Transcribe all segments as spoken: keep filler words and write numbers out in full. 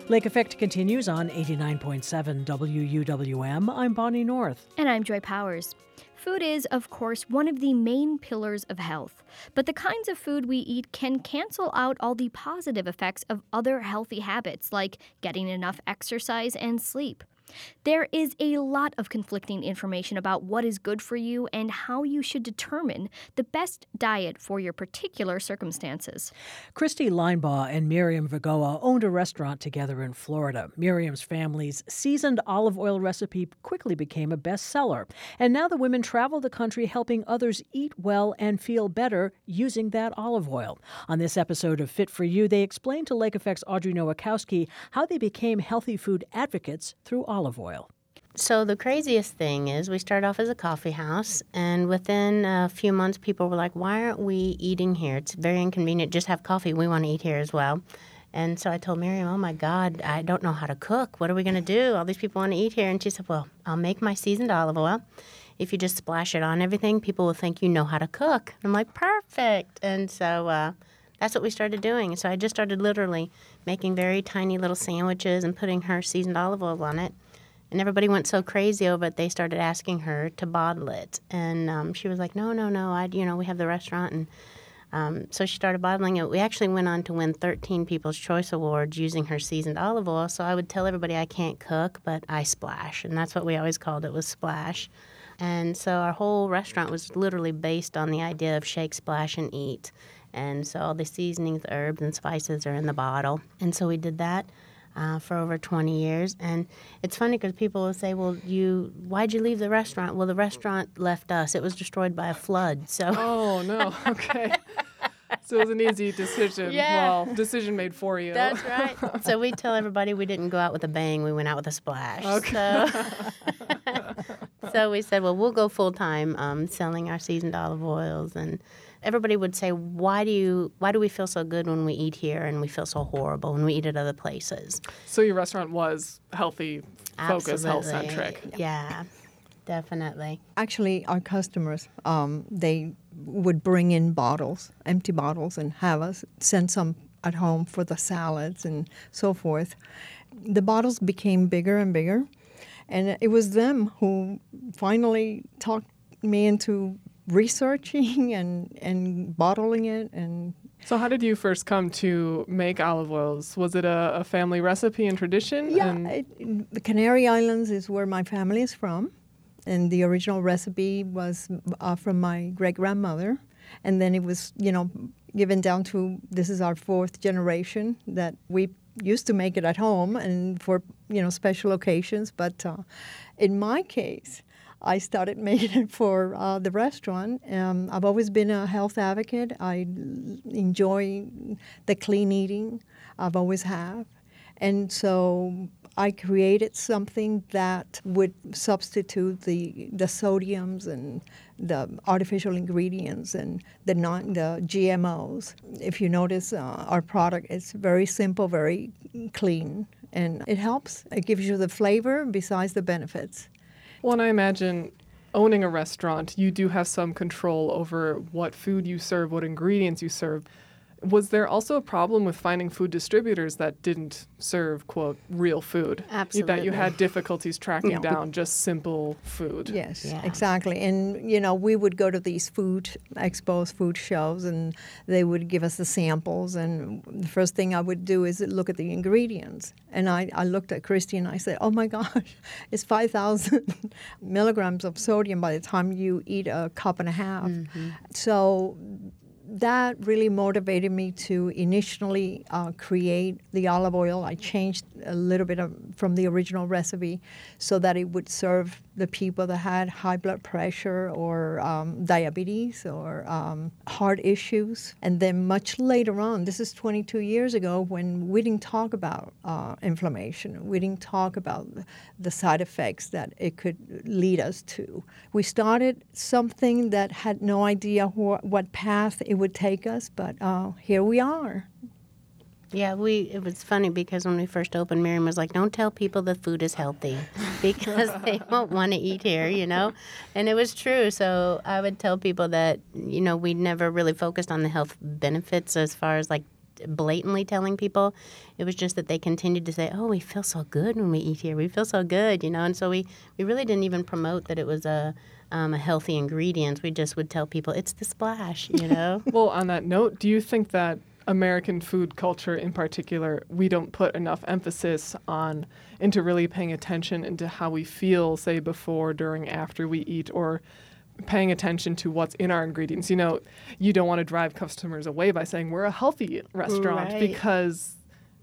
Lake Effect continues on eighty-nine point seven W U W M. I'm Bonnie North. And I'm Joy Powers. Food is, of course, one of the main pillars of health. But the kinds of food we eat can cancel out all the positive effects of other healthy habits, like getting enough exercise and sleep. There is a lot of conflicting information about what is good for you and how you should determine the best diet for your particular circumstances. Christy Linebaugh and Miriam Vergoa owned a restaurant together in Florida. Miriam's family's seasoned olive oil recipe quickly became a bestseller. And now the women travel the country helping others eat well and feel better using that olive oil. On this episode of Fit for You, they explain to Lake Effect's Audrey Nowakowski how they became healthy food advocates through olive oil. So the craziest thing is we started off as a coffee house, and within a few months, people were like, why aren't we eating here? It's very inconvenient. Just have coffee. We want to eat here as well. And so I told Miriam, oh, my God, I don't know how to cook. What are we going to do? All these people want to eat here. And she said, well, I'll make my seasoned olive oil. If you just splash it on everything, people will think you know how to cook. I'm like, perfect. And so uh, that's what we started doing. So I just started literally making very tiny little sandwiches and putting her seasoned olive oil on it. And everybody went so crazy over it, they started asking her to bottle it. And um, she was like, no, no, no, I, you know, we have the restaurant. And um, so she started bottling it. We actually went on to win thirteen People's Choice Awards using her seasoned olive oil. So I would tell everybody I can't cook, but I splash. And that's what we always called it, was splash. And so our whole restaurant was literally based on the idea of shake, splash, and eat. And so all the seasonings, herbs, and spices are in the bottle. And so we did that. Uh, for over twenty years. And it's funny because people will say, well, you, why'd you leave the restaurant? Well, the restaurant left us. It was destroyed by a flood. So. Oh, no. Okay. So it was an easy decision. Yeah. Well, decision made for you. That's right. So we tell everybody we didn't go out with a bang. We went out with a splash. Okay. So, so we said, well, we'll go full-time um, selling our seasoned olive oils. And everybody would say, why do you, why do we feel so good when we eat here and we feel so horrible when we eat at other places? So your restaurant was healthy, focused, Absolutely. health-centric. Yeah, definitely. Actually, our customers, um, they would bring in bottles, empty bottles, and have us send some at home for the salads and so forth. The bottles became bigger and bigger, and it was them who finally talked me into researching and, and bottling it. And So how did you first come to make olive oils? Was it a, a family recipe and tradition? Yeah, and it, the Canary Islands is where my family is from, and the original recipe was uh, from my great-grandmother, and then it was, you know, given down to, this is our fourth generation that we used to make it at home and for, you know, special occasions. But uh, in my case, I started making it for uh, the restaurant. Um, I've always been a health advocate. I enjoy the clean eating. I've always have. And so I created something that would substitute the the sodiums and the artificial ingredients and the non the G M Os. If you notice, uh, our product is very simple, very clean, and it helps. It gives you the flavor besides the benefits. Well, and I imagine owning a restaurant, you do have some control over what food you serve, what ingredients you serve. Was there also a problem with finding food distributors that didn't serve, quote, real food? Absolutely. That you had difficulties tracking Yeah. down just simple food? Yes, Yeah. exactly. And, you know, we would go to these food expos, food shows, and they would give us the samples. And the first thing I would do is look at the ingredients. And I, I looked at Christy and I said, oh, my gosh, it's five thousand milligrams of sodium by the time you eat a cup and a half. Mm-hmm. So that really motivated me to initially uh, create the olive oil. I changed a little bit of, from the original recipe so that it would serve the people that had high blood pressure or um, diabetes or um, heart issues. And then much later on, this is twenty-two years ago, when we didn't talk about uh, inflammation. We didn't talk about the side effects that it could lead us to. We started something that had no idea wh- what path it would take us, but uh, here we are. Yeah, we. It was funny because when we first opened, Miriam was like, don't tell people the food is healthy because they won't want to eat here, you know? And it was true. So I would tell people that, you know, we never really focused on the health benefits as far as like blatantly telling people. It was just that they continued to say, oh, we feel so good when we eat here. We feel so good, you know. And so we, we really didn't even promote that it was a, um, a healthy ingredient. We just would tell people it's the splash, you know. Well, on that note, do you think that American food culture in particular, we don't put enough emphasis on into really paying attention into how we feel, say, before, during, after we eat, or paying attention to what's in our ingredients? You know, you don't want to drive customers away by saying we're a healthy restaurant, Right. because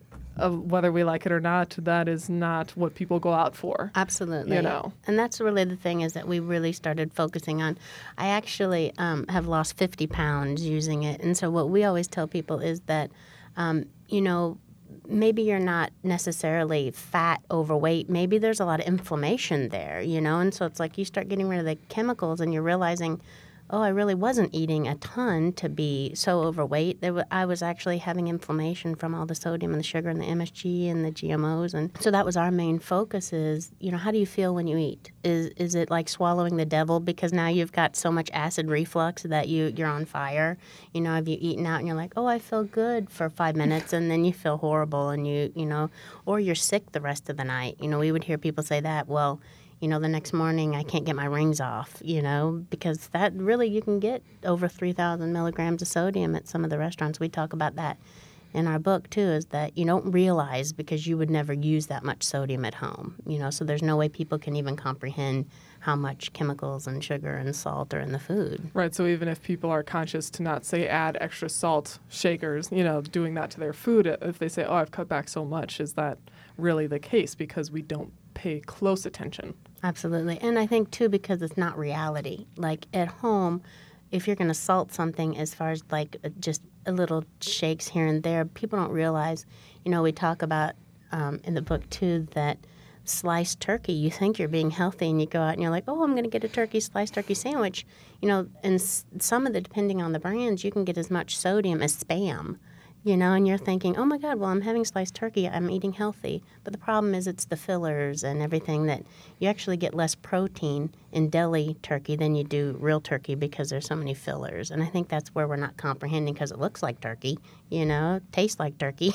of whether we like it or not, that is not what people go out for. Absolutely. You know. And that's really the thing, is that we really started focusing on, I actually um, have lost fifty pounds using it. And so what we always tell people is that, um, you know, maybe you're not necessarily fat, overweight. Maybe there's a lot of inflammation there, you know. And so it's like you start getting rid of the chemicals and you're realizing, oh, I really wasn't eating a ton to be so overweight. There w- I was actually having inflammation from all the sodium and the sugar and the M S G and the G M Os. And so that was our main focus is, you know, how do you feel when you eat? Is is it like swallowing the devil because now you've got so much acid reflux that you, you're on fire? You know, have you eaten out and you're like, oh, I feel good for five minutes and then you feel horrible and you, you know, or you're sick the rest of the night. You know, we would hear people say that, well, you know, the next morning I can't get my rings off, you know, because that really, you can get over three thousand milligrams of sodium at some of the restaurants. We talk about that in our book, too, is that you don't realize because you would never use that much sodium at home, you know, so there's no way people can even comprehend how much chemicals and sugar and salt are in the food. Right, so even if people are conscious to not, say, add extra salt shakers, you know, doing that to their food, if they say, oh, I've cut back so much, is that really the case because we don't pay close attention? Absolutely. And I think, too, because it's not reality. Like, at home, if you're going to salt something as far as, like, just a little shakes here and there, people don't realize, you know, we talk about um, in the book, too, that sliced turkey, you think you're being healthy and you go out and you're like, oh, I'm going to get a turkey, sliced turkey sandwich. You know, and s- some of the, depending on the brands, you can get as much sodium as Spam. You know, and you're thinking, oh, my God, well, I'm having sliced turkey. I'm eating healthy. But the problem is it's the fillers and everything that you actually get less protein in deli turkey than you do real turkey because there's so many fillers. And I think that's where we're not comprehending because it looks like turkey, you know, tastes like turkey.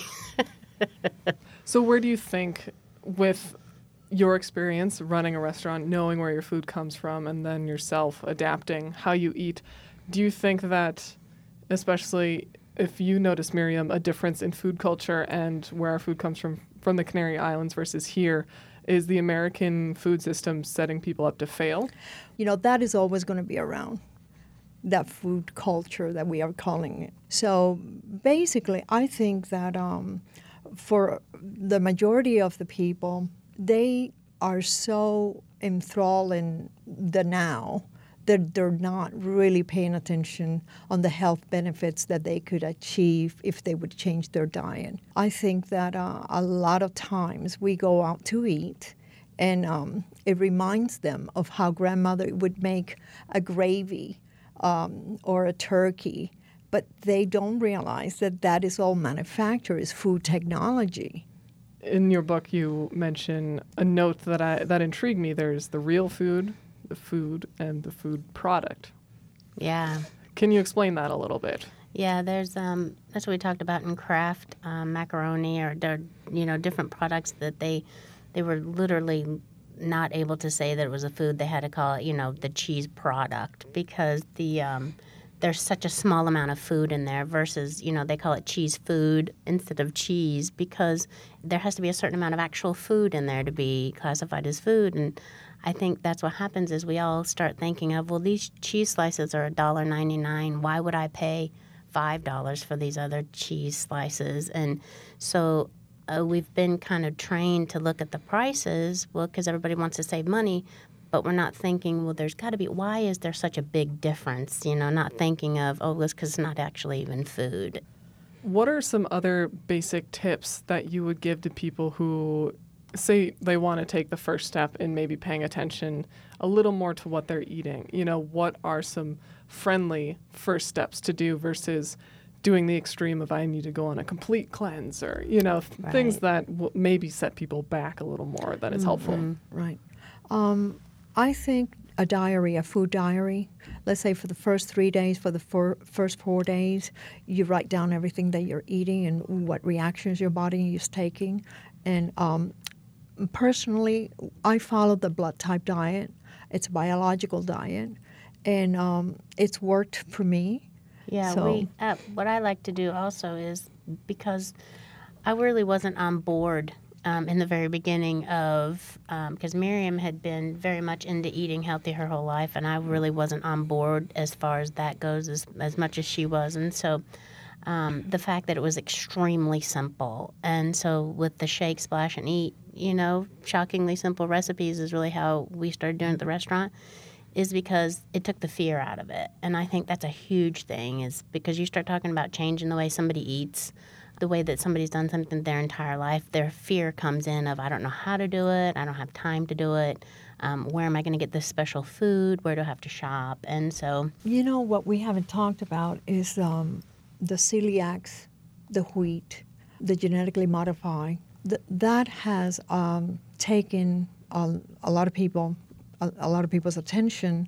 So where do you think, with your experience running a restaurant, knowing where your food comes from, and then yourself adapting how you eat, do you think that, especially if you notice, Miriam, a difference in food culture and where our food comes from, from the Canary Islands versus here, is the American food system setting people up to fail? You know, that is always going to be around, that food culture that we are calling it. So basically, I think that um, for the majority of the people, they are so enthralled in the now that they're not really paying attention on the health benefits that they could achieve if they would change their diet. I think that uh, a lot of times we go out to eat and um, it reminds them of how grandmother would make a gravy um, or a turkey, but they don't realize that that is all manufactured, is food technology. In your book, you mention a note that I that intrigued me. There's the real food, the food, and the food product. Yeah. Can you explain that a little bit? Yeah, there's um, that's what we talked about in Kraft um, macaroni, or there, you know, different products that they they were literally not able to say that it was a food. They had to call it, you know, the cheese product because the um, there's such a small amount of food in there versus, you know, they call it cheese food instead of cheese because there has to be a certain amount of actual food in there to be classified as food. And I think that's what happens is we all start thinking of, well, these cheese slices are one dollar and ninety-nine cents. Why would I pay five dollars for these other cheese slices? And so uh, we've been kind of trained to look at the prices, well, because everybody wants to save money, but we're not thinking, well, there's got to be, why is there such a big difference? You know, not thinking of, oh, it's because it's not actually even food. What are some other basic tips that you would give to people who say they want to take the first step in maybe paying attention a little more to what they're eating? You know, what are some friendly first steps to do versus doing the extreme of I need to go on a complete cleanse or, you know, th- Right. things that w- maybe set people back a little more than is helpful. Right. Um, I think a diary, a food diary. Let's say for the first three days, for the four, first four days, you write down everything that you're eating and what reactions your body is taking. And um, personally, I follow the blood type diet. It's a biological diet, and um, it's worked for me. Yeah, So- we. Uh, what I like to do also is because I really wasn't on board um, in the very beginning of because Miriam had been very much into eating healthy her whole life, and I really wasn't on board as far as that goes as as much as she was, and so. Um, the fact that it was extremely simple. And so with the shake, splash, and eat, you know, shockingly simple recipes is really how we started doing it at the restaurant, is because it took the fear out of it. And I think that's a huge thing, is because you start talking about changing the way somebody eats, the way that somebody's done something their entire life, their fear comes in of, I don't know how to do it, I don't have time to do it, um, where am I going to get this special food, where do I have to shop? And so, You know, what we haven't talked about is um, the celiacs, the wheat, the genetically modified. Th- that has um, taken a, a lot of people, a, a lot of people's attention,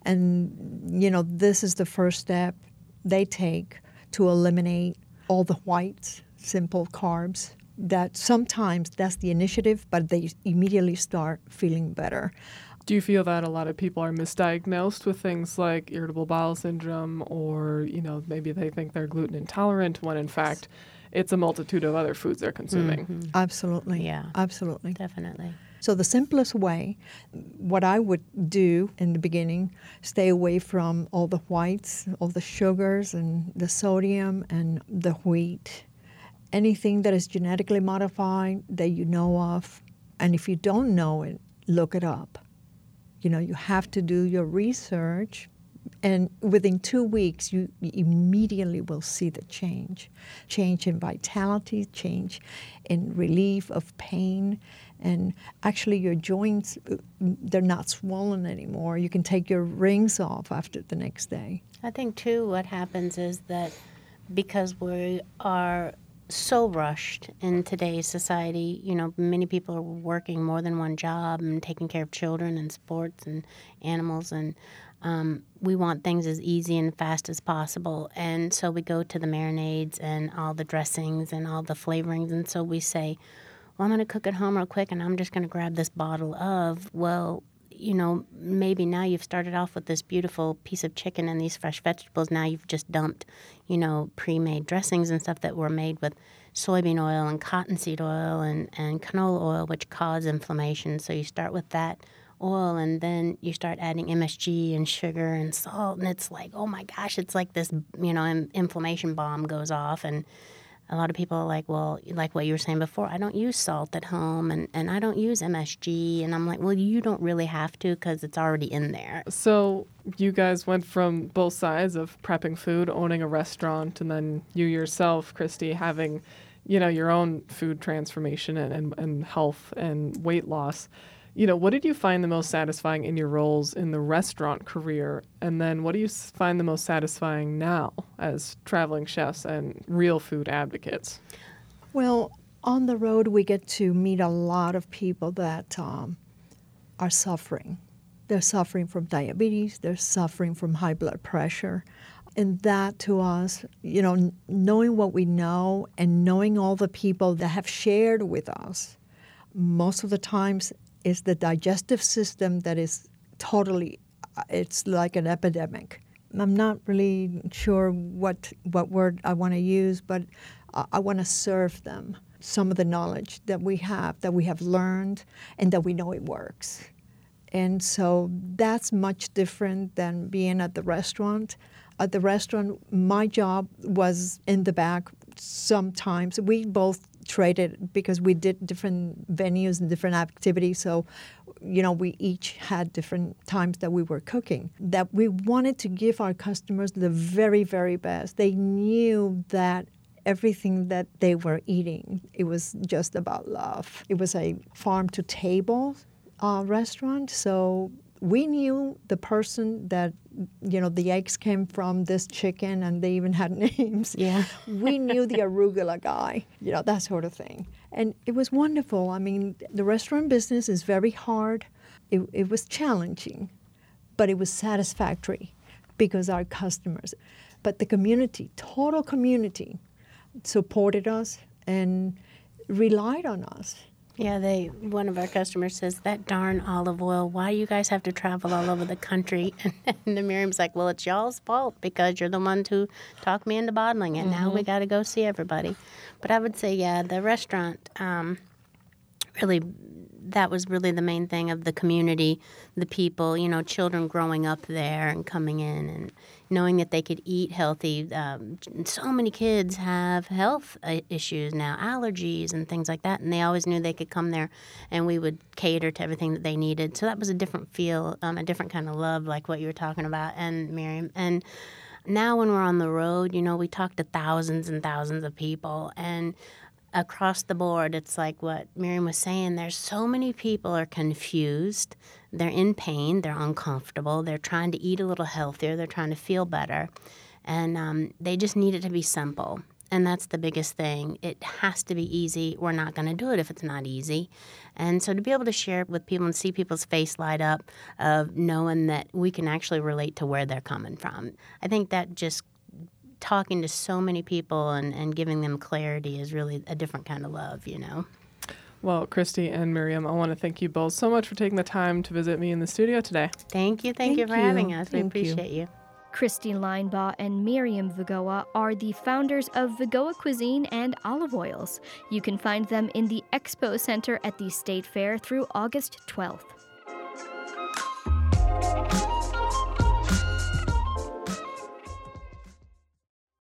and you know, this is the first step they take to eliminate all the whites, simple carbs. That sometimes that's the initiative, but they immediately start feeling better. Do you feel that a lot of people are misdiagnosed with things like irritable bowel syndrome, or, you know, maybe they think they're gluten intolerant when in fact it's a multitude of other foods they're consuming? mhm, Absolutely. Yeah. Absolutely. definitely. So the simplest way, what I would do in the beginning, stay away from all the whites, all the sugars and the sodium and the wheat. Anything that is genetically modified that you know of. And if you don't know it, look it up. You know, you have to do your research, and within two weeks, you immediately will see the change. Change in vitality, change in relief of pain, and actually your joints, they're not swollen anymore. You can take your rings off after the next day. I think, too, what happens is that because we are so rushed in today's society, you know, many people are working more than one job and taking care of children and sports and animals, and um, we want things as easy and fast as possible. And so we go to the marinades and all the dressings and all the flavorings, and so we say, well, I'm going to cook at home real quick, and I'm just going to grab this bottle of, well, you know, maybe now you've started off with this beautiful piece of chicken and these fresh vegetables. Now you've just dumped, you know, pre-made dressings and stuff that were made with soybean oil and cottonseed oil and, and canola oil, which cause inflammation. So you start with that oil, and then you start adding M S G and sugar and salt, and it's like, oh my gosh, it's like this, you know, in, inflammation bomb goes off. And a lot of people are like, well, like what you were saying before, I don't use salt at home, and, and I don't use M S G. And I'm like, well, you don't really have to, because it's already in there. So you guys went from both sides of prepping food, owning a restaurant, and then you yourself, Christy, having, you know, your own food transformation and, and, and health and weight loss. You know, what did you find the most satisfying in your roles in the restaurant career? And then what do you s- find the most satisfying now as traveling chefs and real food advocates? Well, on the road, we get to meet a lot of people that um, are suffering. They're suffering from diabetes, they're suffering from high blood pressure. And that to us, you know, n- knowing what we know and knowing all the people that have shared with us, most of the times is the digestive system that is totally, it's like an epidemic. I'm not really sure what what word I want to use, but I, I want to serve them some of the knowledge that we have, that we have learned, and that we know it works. And so that's much different than being at the restaurant. At the restaurant, my job was in the back sometimes. We both traded because we did different venues and different activities. So, you know, we each had different times that we were cooking. That we wanted to give our customers the very, very best. They knew that everything that they were eating, it was just about love. It was a farm-to-table uh, restaurant, so we knew the person that, you know, the eggs came from this chicken, and they even had names. Yeah. We knew the arugula guy, you know, that sort of thing. And it was wonderful. I mean, the restaurant business is very hard. It, it was challenging, but it was satisfactory because our customers, but the community, total community, supported us and relied on us. Yeah, they. One of our customers says, that darn olive oil, why do you guys have to travel all over the country? And then Miriam's like, well, it's y'all's fault because you're the ones who talked me into bottling it. Mm-hmm. Now we got to go see everybody. But I would say, yeah, the restaurant, um, really, that was really the main thing of the community, the people, you know, children growing up there and coming in and knowing that they could eat healthy. Um, so many kids have health issues now, allergies and things like that, and they always knew they could come there and we would cater to everything that they needed. So that was a different feel, um, a different kind of love, like what you were talking about, and Miriam. And now when we're on the road, you know, we talk to thousands and thousands of people, and across the board, it's like what Miriam was saying. There's so many people are confused. They're in pain. They're uncomfortable. They're trying to eat a little healthier. They're trying to feel better. And um, they just need it to be simple. And that's the biggest thing. It has to be easy. We're not going to do it if it's not easy. And so to be able to share it with people and see people's face light up of knowing that we can actually relate to where they're coming from, I think that just talking to so many people and, and giving them clarity is really a different kind of love, you know. Well, Christy and Miriam, I want to thank you both so much for taking the time to visit me in the studio today. Thank you. Thank, thank you for you. having us. Thank we appreciate you. you. Christy Linebaugh and Miriam Vigoa are the founders of Vigoa Cuisine and Olive Oils. You can find them in the Expo Center at the State Fair through August twelfth.